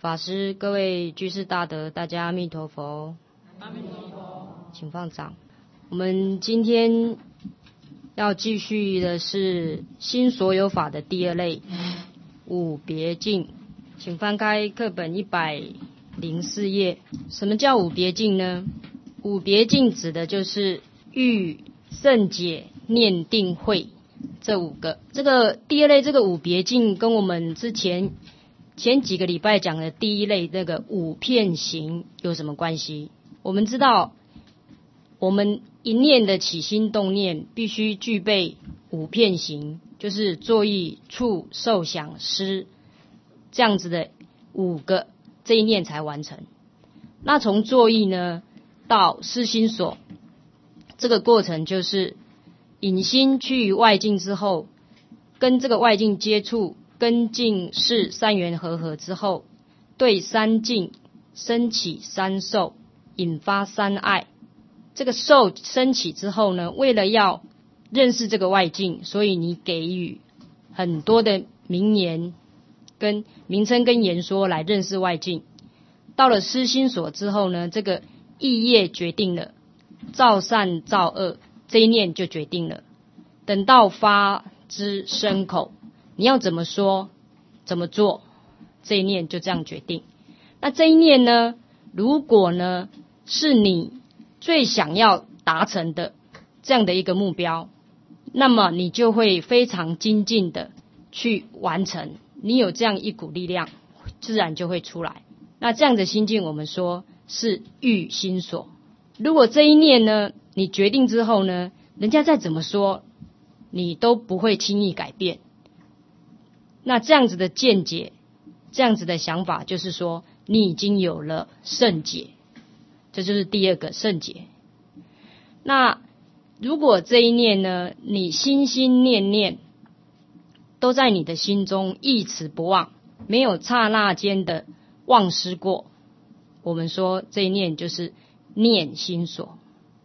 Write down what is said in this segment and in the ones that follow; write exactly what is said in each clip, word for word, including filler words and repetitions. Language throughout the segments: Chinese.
法师、各位居士大德，大家阿弥陀佛。 阿弥陀佛。 请放掌。我们今天要继续的是新所有法的第二类五别境，请翻开课本一百零四页。什么叫五别境呢？五别境指的就是欲、胜解、念、定、慧这五个。这个第二类这个五别境跟我们之前前几个礼拜讲的第一类那个五遍行有什么关系？我们知道我们一念的起心动念必须具备五遍行，就是作意、触、受、想、思这样子的五个这一念才完成。那从作意呢到思心所，这个过程就是引心去外境之后，跟这个外境接触，跟境识三缘和合之后，对三境升起三受，引发三爱。这个受升起之后呢，为了要认识这个外境，所以你给予很多的名言跟名称跟言说来认识外境。到了思心所之后呢，这个意业决定了，造善造恶这一念就决定了。等到发之身口，你要怎么说怎么做，这一念就这样决定。那这一念呢，如果呢是你最想要达成的这样的一个目标，那么你就会非常精进的去完成，你有这样一股力量，自然就会出来。那这样的心境我们说是欲心所。如果这一念呢你决定之后呢，人家再怎么说你都不会轻易改变，那这样子的见解，这样子的想法，就是说你已经有了胜解，这就是第二个胜解。那如果这一念呢，你心心念念都在你的心中一持不忘，没有刹那间的忘失过，我们说这一念就是念心所。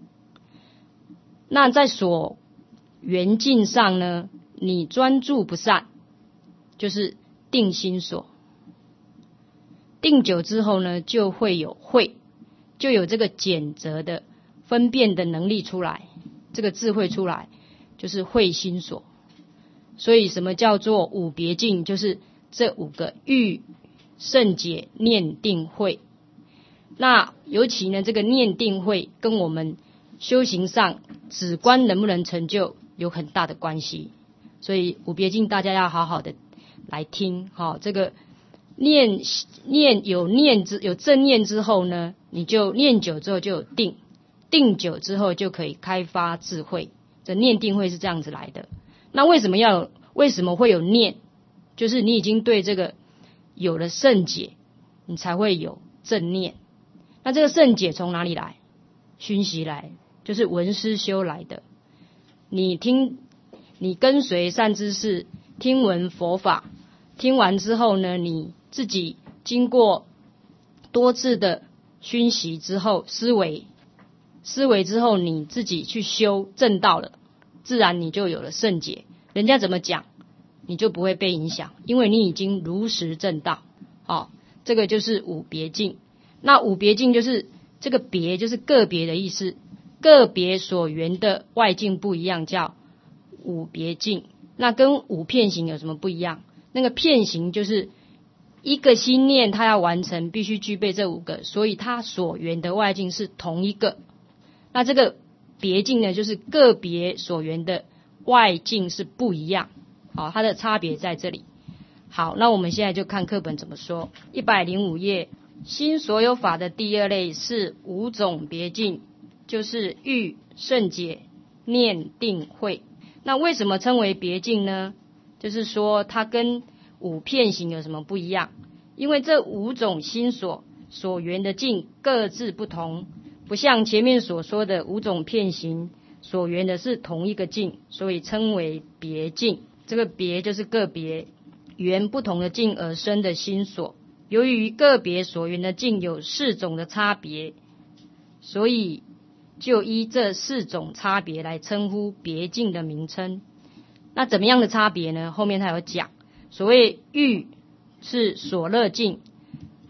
那在所缘境上呢，你专注不散，就是定心所。定久之后呢，就会有慧，就有这个检择的分辨的能力出来，这个智慧出来，就是慧心所。所以什么叫做五别境？就是这五个欲、胜解、念、定、慧。那尤其呢，这个念、定、慧跟我们修行上止观能不能成就有很大的关系。所以五别境大家要好好的来听。好、哦，这个念念有念之有正念之后呢，你就念久之后就有定，定久之后就可以开发智慧。这念定慧是这样子来的。那为什么要有为什么会有念？就是你已经对这个有了胜解，你才会有正念。那这个胜解从哪里来？熏习来，就是闻思修来的。你听，你跟随善知识，听闻佛法，听完之后呢，你自己经过多次的熏习之后，思维，思维之后，你自己去修正道了，自然你就有了胜解。人家怎么讲，你就不会被影响，因为你已经如实正道。好、哦，这个就是五别境。那五别境就是这个别就是个别的意思，个别所缘的外境不一样，叫五别境。那跟五遍行有什么不一样？那个遍行就是一个心念它要完成，必须具备这五个，所以它所缘的外境是同一个。那这个别境呢，就是个别所缘的外境是不一样。好，它的差别在这里。好，那我们现在就看课本怎么说。一百零五页，新所有法的第二类是五种别境，就是欲、胜解、念、定、慧。那为什么称为别境呢？就是说它跟五遍行有什么不一样？因为这五种心所所缘的境各自不同，不像前面所说的五种遍行所缘的是同一个境，所以称为别境。这个别就是个别缘不同的境而生的心所。由于个别所缘的境有四种的差别，所以就依这四种差别来称呼别境的名称。那怎么样的差别呢？后面他有讲，所谓欲是所乐境，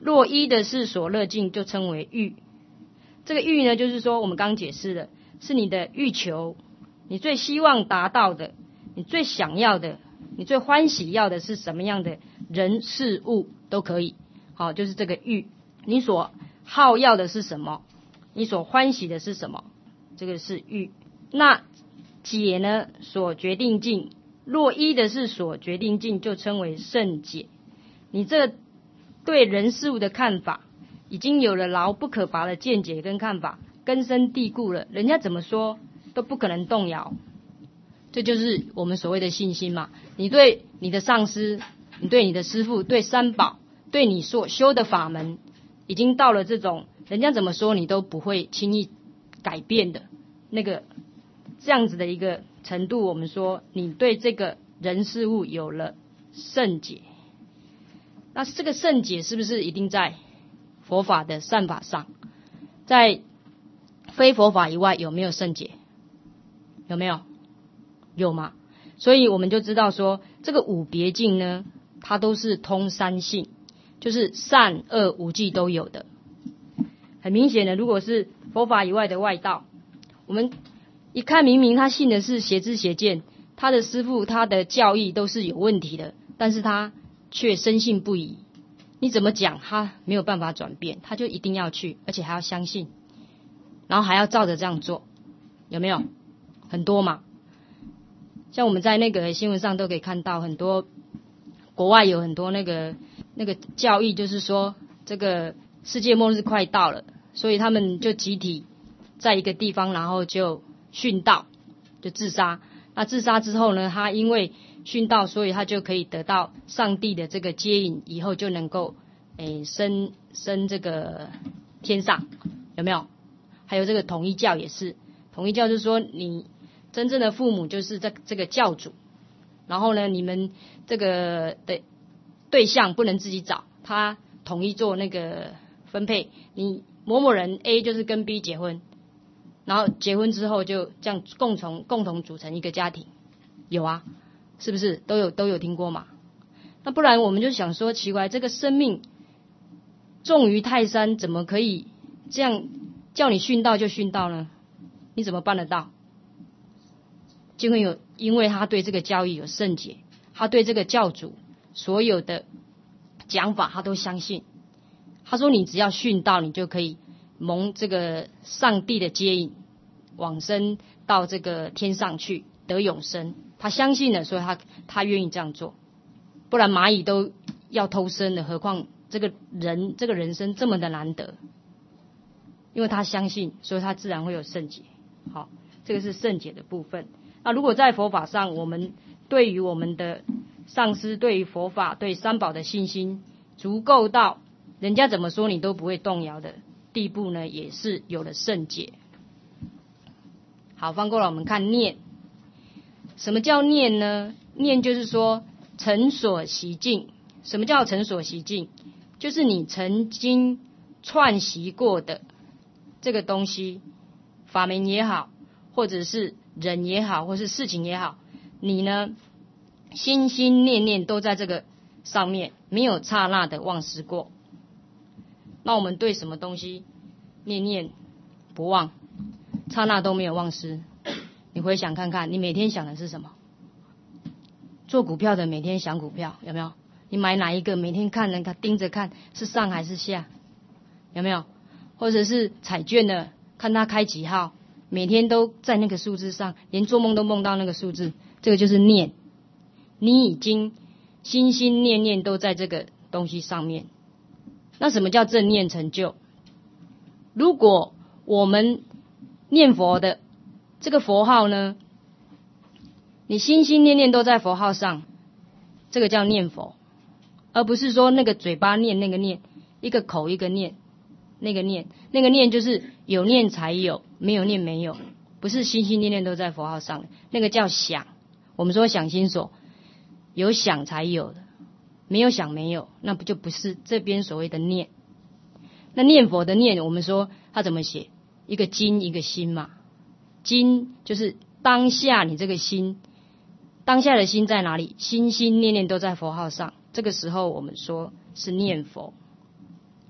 若依的是所乐境，就称为欲。这个欲呢，就是说我们刚解释的，是你的欲求，你最希望达到的，你最想要的，你最欢喜要的是什么样的人事物都可以。好，就是这个欲，你所好要的是什么，你所欢喜的是什么，这个是欲。那解呢，所决定境，若依的是所决定境，就称为圣解。你这对人事物的看法已经有了牢不可拔的见解跟看法，根深蒂固了，人家怎么说都不可能动摇。这就是我们所谓的信心嘛。你对你的上师，你对你的师父，对三宝，对你所修的法门，已经到了这种人家怎么说你都不会轻易改变的那个这样子的一个程度。我们说你对这个人事物有了圣解。那这个圣解是不是一定在佛法的善法上？在非佛法以外有没有圣解？有没有？有嘛？所以我们就知道说，这个五别境呢，它都是通三性，就是善恶无记都有的。很明显的，如果是佛法以外的外道，我们一看明明他信的是邪知邪见，他的师父他的教义都是有问题的，但是他却深信不疑。你怎么讲他没有办法转变，他就一定要去，而且还要相信，然后还要照着这样做，有没有？很多嘛。像我们在那个新闻上都可以看到，很多国外有很多那个那个教义，就是说这个世界末日快到了，所以他们就集体在一个地方，然后就殉道，就自杀。那自杀之后呢，他因为殉道，所以他就可以得到上帝的这个接引，以后就能够诶升升这个天上，有没有？还有这个统一教也是，统一教就是说你真正的父母就是这这个教主，然后呢，你们这个的对象不能自己找，他统一做那个分配。你某某人 A 就是跟 B 结婚，然后结婚之后就这样共同共同组成一个家庭，有啊，是不是都有都有听过嘛？那不然我们就想说，奇怪，这个生命重于泰山，怎么可以这样叫你殉道就殉道呢？你怎么办得到？就会有，因为他对这个教义有圣解，他对这个教主所有的讲法他都相信。他说你只要殉道，你就可以蒙这个上帝的接引，往生到这个天上去得永生。他相信了，所以他他愿意这样做。不然蚂蚁都要偷生了，何况这个人这个人生这么的难得。因为他相信，所以他自然会有圣解。好，这个是圣解的部分。那如果在佛法上，我们对于我们的上师，对于佛法，对三宝的信心足够到人家怎么说你都不会动摇的地步呢，也是有了圣解。好，翻过来我们看念。什么叫念呢？念就是说尘所习境。什么叫尘所习境？就是你曾经串习过的这个东西，法门也好，或者是人也好，或是事情也好，你呢心心念念都在这个上面，没有刹那的忘失过。那我们对什么东西念念不忘，刹那都没有忘失？你回想看看，你每天想的是什么？做股票的每天想股票，有没有？你买哪一个每天看人家盯着看是上还是下，有没有？或者是彩券的看它开几号，每天都在那个数字上，连做梦都梦到那个数字，这个就是念。你已经心心念念都在这个东西上面。那什么叫正念成就？如果我们念佛的这个佛号呢，你心心念念都在佛号上，这个叫念佛，而不是说那个嘴巴念那个念，一个口一个念，那个念那个念就是有念才有，没有念没有，不是心心念念都在佛号上，那个叫想。我们说想心所，有想才有的，没有想没有，那不就不是这边所谓的念。那念佛的念，我们说它怎么写？一个金一个心嘛。金就是当下你这个心，当下的心在哪里？心心念念都在佛号上，这个时候我们说是念佛。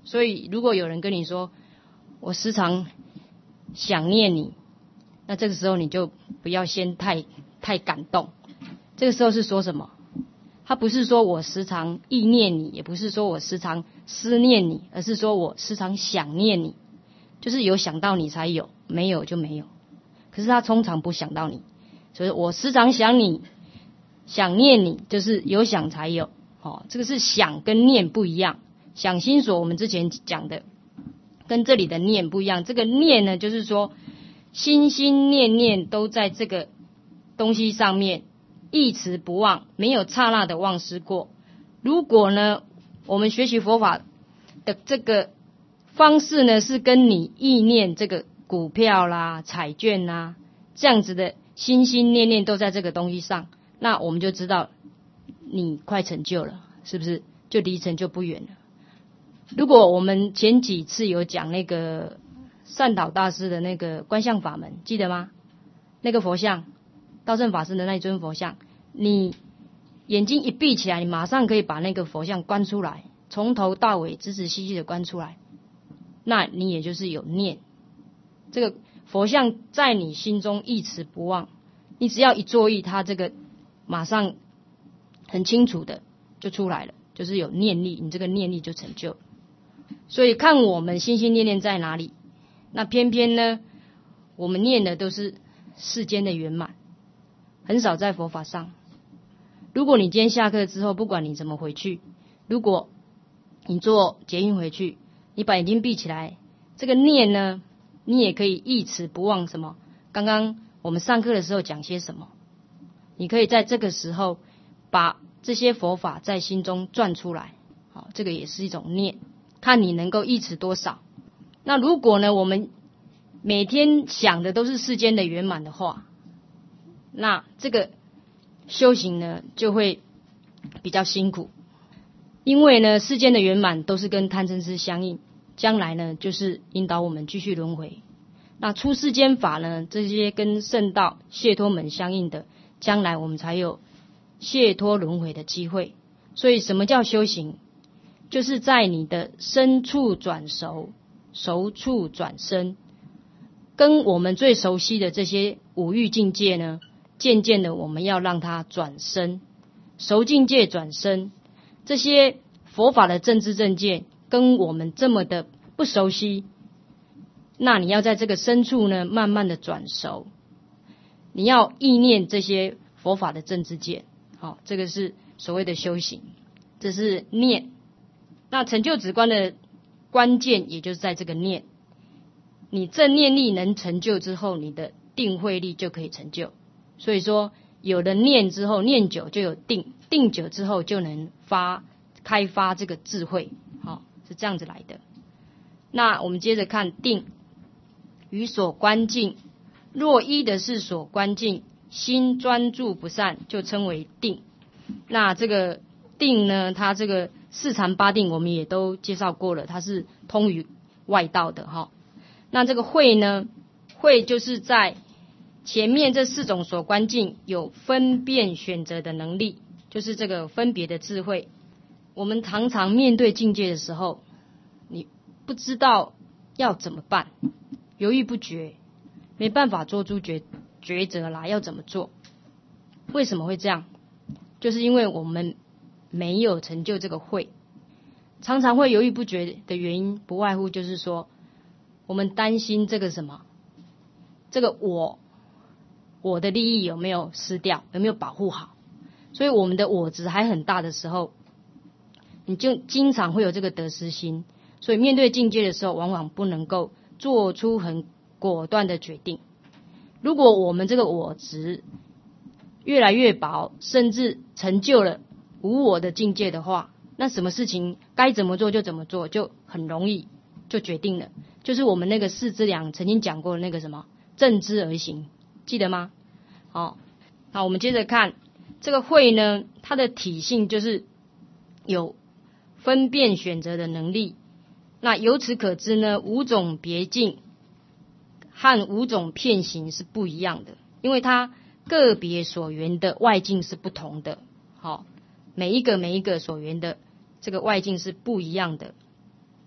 所以如果有人跟你说我时常想念你，那这个时候你就不要先太太感动。这个时候是说什么？他不是说我时常意念你，也不是说我时常思念你，而是说我时常想念你，就是有想到你才有，没有就没有。可是他通常不想到你，所以我时常想你，想念你，就是有想才有。哦，这个是想跟念不一样。想心所我们之前讲的跟这里的念不一样，这个念呢，就是说心心念念都在这个东西上面，一持不忘，没有刹那的忘失过。如果呢，我们学习佛法的这个方式呢，是跟你意念这个股票啦、彩券啦这样子的心心念念都在这个东西上，那我们就知道你快成就了，是不是？就离成就不远了。如果我们前几次有讲那个善导大师的那个观相法门，记得吗？那个佛像，道正法师的那一尊佛像，你眼睛一闭起来，你马上可以把那个佛像观出来，从头到尾仔仔细细的观出来，那你也就是有念，这个佛像在你心中一持不忘，你只要一作意，它这个马上很清楚的就出来了，就是有念力，你这个念力就成就。所以看我们心心念念在哪里，那偏偏呢，我们念的都是世间的圆满，很少在佛法上。如果你今天下课之后，不管你怎么回去，如果你坐捷运回去，你把眼睛闭起来，这个念呢，你也可以一持不忘什么？刚刚我们上课的时候讲些什么？你可以在这个时候把这些佛法在心中转出来，好，这个也是一种念，看你能够一持多少。那如果呢，我们每天想的都是世间的圆满的话，那这个修行呢就会比较辛苦，因为呢世间的圆满都是跟贪嗔痴相应，将来呢就是引导我们继续轮回。那出世间法呢，这些跟圣道解脱门相应的，将来我们才有解脱轮回的机会。所以什么叫修行？就是在你的深处转熟，熟处转深，跟我们最熟悉的这些五欲境界呢，渐渐的我们要让它转深，熟境界转深，这些佛法的正知正见跟我们这么的不熟悉，那你要在这个深处呢慢慢的转熟，你要意念这些佛法的正知见，好、哦，这个是所谓的修行，这是念。那成就止观的关键也就是在这个念，你正念力能成就之后，你的定慧力就可以成就。所以说有了念之后，念久就有定，定久之后就能发开发这个智慧，好、哦，是这样子来的。那我们接着看定，于所观境，若依的是所观境，心专注不散，就称为定。那这个定呢，它这个四禅八定我们也都介绍过了，它是通于外道的哈。那这个慧呢，慧就是在前面这四种所观境有分辨选择的能力，就是这个分别的智慧。我们常常面对境界的时候，你不知道要怎么办，犹豫不决，没办法做出抉抉择来，要怎么做？为什么会这样？就是因为我们没有成就这个慧，常常会犹豫不决的原因，不外乎就是说，我们担心这个什么，这个我，我的利益有没有失掉，有没有保护好？所以我们的我执还很大的时候，你就经常会有这个得失心，所以面对境界的时候，往往不能够做出很果断的决定。如果我们这个我执越来越薄，甚至成就了无我的境界的话，那什么事情该怎么做就怎么做，就很容易就决定了。就是我们那个四资粮曾经讲过的那个什么正知而行，记得吗？好，好，我们接着看这个慧呢，它的体性就是有分辨选择的能力。那由此可知呢，五种别境和五种片行是不一样的，因为它个别所缘的外境是不同的。好，每一个每一个所缘的这个外境是不一样的。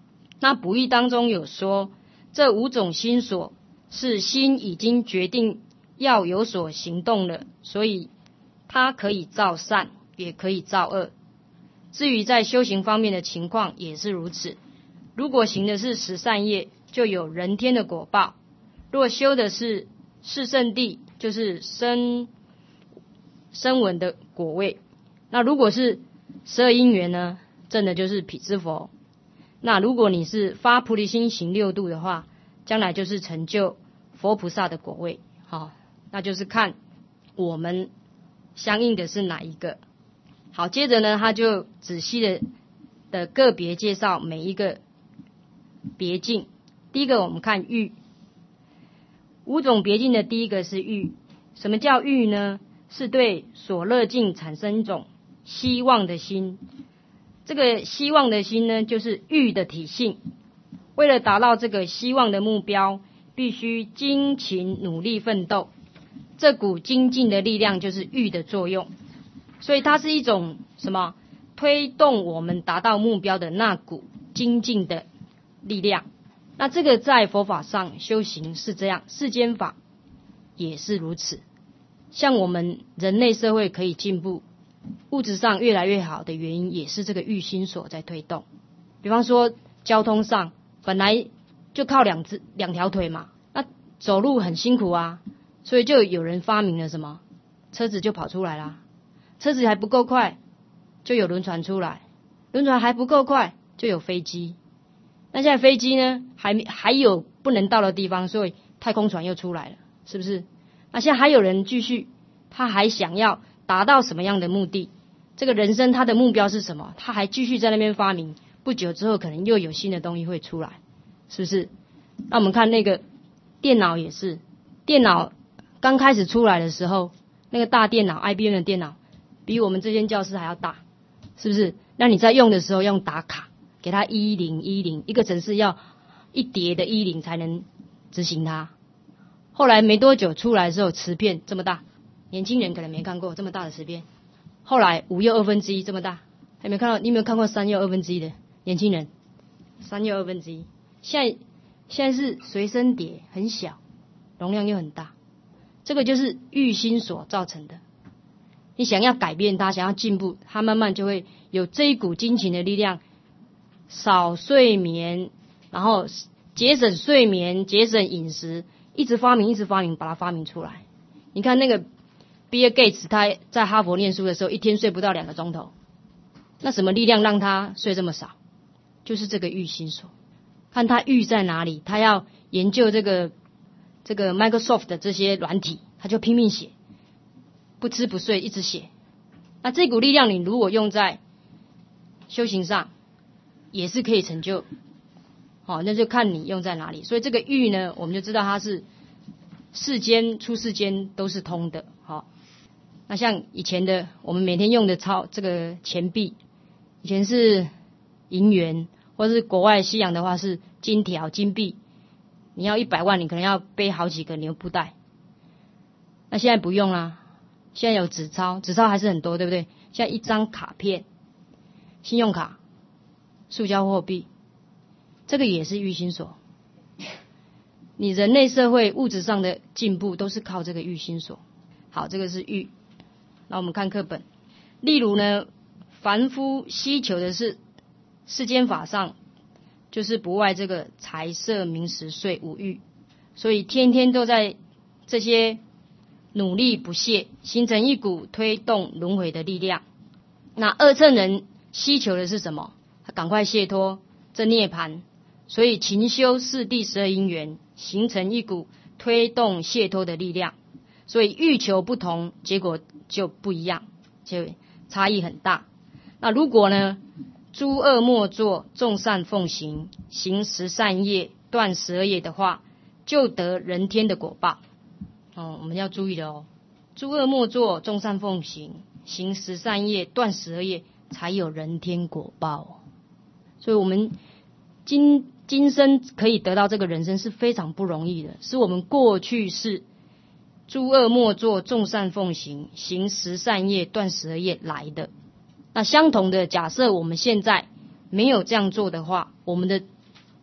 那补益当中有说，这五种心所是心已经决定要有所行动了，所以它可以造善，也可以造恶。至于在修行方面的情况也是如此。如果行的是十善业，就有人天的果报；若修的是四圣谛，就是声声闻的果位。那如果是十二因缘呢，证的就是辟支佛。那如果你是发菩提心行六度的话，将来就是成就佛菩萨的果位。好，那就是看我们相应的是哪一个。好，接着呢，他就仔细的的个别介绍每一个别境。第一个我们看欲，五种别境的第一个是欲。什么叫欲呢？是对所乐境产生一种希望的心。这个希望的心呢，就是欲的体性。为了达到这个希望的目标，必须精勤努力奋斗。这股精进的力量就是欲的作用，所以它是一种什么？推动我们达到目标的那股精进的力量。那这个在佛法上修行是这样，世间法也是如此。像我们人类社会可以进步，物质上越来越好的原因，也是这个欲心所在推动。比方说交通上，本来就靠两只两条腿嘛，那走路很辛苦啊，所以就有人发明了什么？车子就跑出来啦。车子还不够快，就有轮船出来；轮船还不够快，就有飞机。那现在飞机呢，还还有不能到的地方，所以太空船又出来了，是不是？那现在还有人继续，他还想要达到什么样的目的？这个人生他的目标是什么？他还继续在那边发明，不久之后可能又有新的东西会出来，是不是？那我们看那个电脑也是，电脑刚开始出来的时候，那个大电脑 I B M 的电脑比我们这间教室还要大，是不是？那你在用的时候用打卡，给它一零一零，一个程式要一叠的一零才能执行它。后来没多久出来的时候，磁片这么大，年轻人可能没看过这么大的磁片。后来五又二分之一这么大，还没看到？你有没有看过三又二分之一的年轻人？三又二分之一，现在现在是随身碟，很小，容量又很大。这个就是欲心所造成的。你想要改变它，想要进步，它慢慢就会有这一股精勤的力量，少睡眠，然后节省睡眠，节省饮食，一直发明，一直发明，把它发明出来。你看那个比尔盖茨，他在哈佛念书的时候，一天睡不到两个钟头。那什么力量让他睡这么少？就是这个欲心所。看他欲在哪里，他要研究这个这个 Microsoft 的这些软体，他就拼命写，不吃不睡一直写。那这股力量你如果用在修行上，也是可以成就。好，那就看你用在哪里。所以这个欲呢，我们就知道它是世间出世间都是通的。好，那像以前的我们每天用的钞这个钱币，以前是银元，或是国外西洋的话是金条金币。你要一百万，你可能要背好几个牛布袋。那现在不用啦，现在有纸钞，纸钞还是很多，对不对？现在一张卡片，信用卡，塑胶货币，这个也是欲心所。你人类社会物质上的进步都是靠这个欲心所。好，这个是欲。那我们看课本，例如呢，凡夫希求的是世间法上，就是不外这个财色名食睡五欲，所以天天都在这些努力不懈，形成一股推动轮回的力量。那二乘人希求的是什么？他赶快解脱这涅槃，所以勤修四谛十二因缘，形成一股推动解脱的力量。所以欲求不同，结果就不一样，就差异很大。那如果呢，诸恶莫作，众善奉行，行十善业，断十二业的话，就得人天的果报。哦，我们要注意的哦，诸恶莫作，众善奉行，行十善业，断十二业，才有人天果报。所以我们今今生可以得到这个人生是非常不容易的，是我们过去是诸恶莫作，众善奉行，行十善业，断十二业来的。那相同的，假设我们现在没有这样做的话，我们的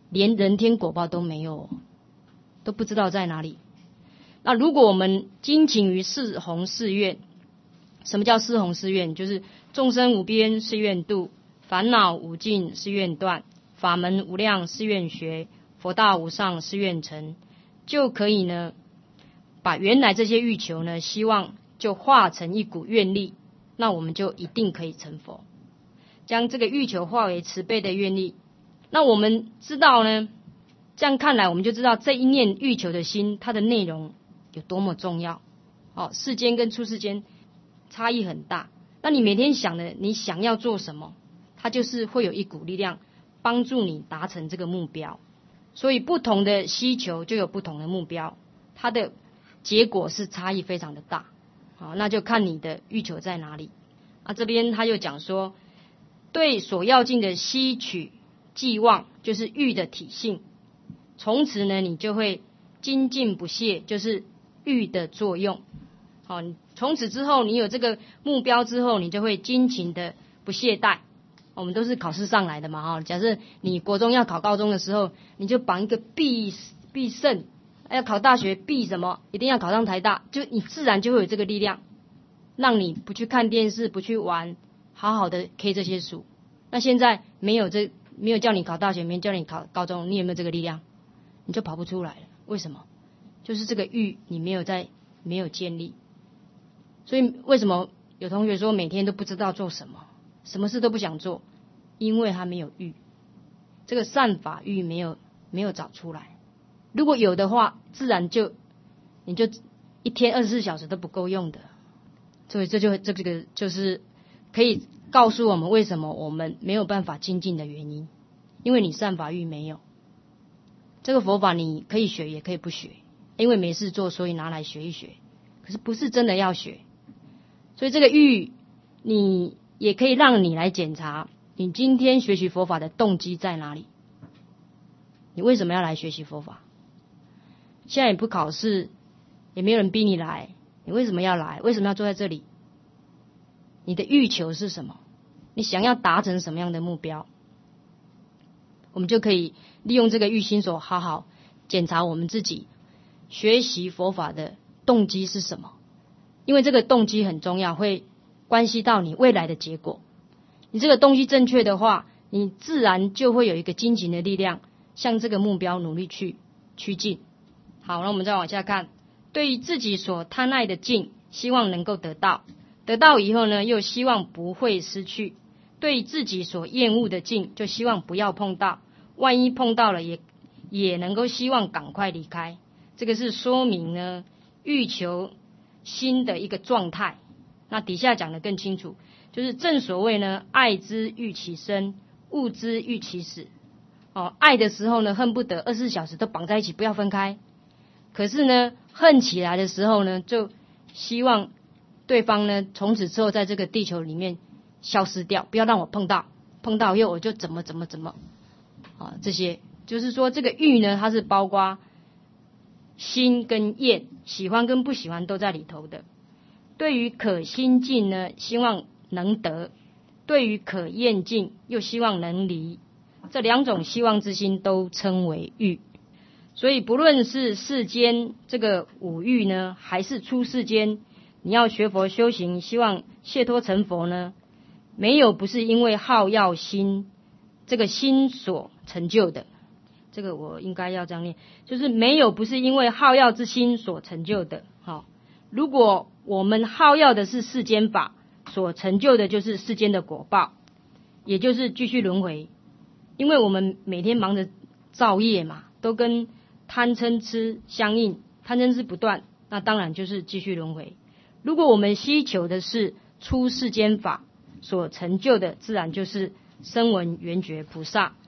连人天果报都没有，都不知道在哪里。那如果我们精勤于四弘誓愿，什么叫四弘誓愿？就是众生无边誓愿度，烦恼无尽誓愿断，法门无量誓愿学，佛道无上誓愿成，就可以呢把原来这些欲求呢，希望就化成一股愿力，那我们就一定可以成佛。将这个欲求化为慈悲的愿力，那我们知道呢，这样看来我们就知道这一念欲求的心，它的内容有多么重要。哦，世间跟出世间差异很大。那你每天想的，你想要做什么，它就是会有一股力量帮助你达成这个目标。所以不同的需求就有不同的目标，它的结果是差异非常的大。好，那就看你的欲求在哪里。啊，这边他又讲说，对所要境的吸取寄望，就是欲的体性。从此呢，你就会精进不懈，就是欲的作用。好，从此之后，你有这个目标之后，你就会精勤的不懈怠。我们都是考试上来的嘛，哈。假设你国中要考高中的时候，你就绑一个必必胜，要考大学必什么，一定要考上台大，就你自然就会有这个力量，让你不去看电视，不去玩，好好的 K 这些书。那现在没有这，没有叫你考大学，没有叫你考高中，你有没有这个力量？你就跑不出来了。为什么？就是这个欲你没有在没有建立。所以为什么有同学说每天都不知道做什么，什么事都不想做？因为他没有欲，这个善法欲没有没有找出来。如果有的话，自然就你就一天二十四小时都不够用的。所以这就这个就是可以告诉我们为什么我们没有办法精进的原因，因为你善法欲没有。这个佛法你可以学也可以不学，因为没事做，所以拿来学一学，可是不是真的要学。所以这个欲你也可以让你来检查，你今天学习佛法的动机在哪里？你为什么要来学习佛法？现在也不考试，也没有人逼你来，你为什么要来？为什么要坐在这里？你的欲求是什么？你想要达成什么样的目标？我们就可以利用这个欲心所，好好检查我们自己学习佛法的动机是什么。因为这个动机很重要，会关系到你未来的结果。你这个动机正确的话，你自然就会有一个精勤的力量，向这个目标努力去趋近。好，那我们再往下看，对于自己所贪爱的境，希望能够得到，得到以后呢，又希望不会失去。对于自己所厌恶的境，就希望不要碰到，万一碰到了也也能够希望赶快离开。这个是说明呢欲求心的一个状态。那底下讲得更清楚，就是正所谓呢，爱之欲其生，恶之欲其死。哦，爱的时候呢，恨不得二十四小时都绑在一起，不要分开。可是呢，恨起来的时候呢，就希望对方呢，从此之后在这个地球里面消失掉，不要让我碰到，碰到以后我就怎么怎么怎么啊，这些就是说这个欲呢，它是包括心跟厌，喜欢跟不喜欢都在里头的。对于可心境呢，希望能得；对于可厌境，又希望能离。这两种希望之心都称为欲。所以不论是世间这个五欲呢，还是出世间，你要学佛修行，希望解脱成佛呢，没有不是因为好要心这个心所成就的。这个我应该要这样念，就是没有不是因为好要之心所成就的。好，如果我们好要的是世间法，所成就的就是世间的果报，也就是继续轮回。因为我们每天忙着造业嘛，都跟贪嗔痴相应，贪嗔痴不断，那当然就是继续轮回。如果我们希求的是出世间法，所成就的自然就是声闻缘觉菩萨。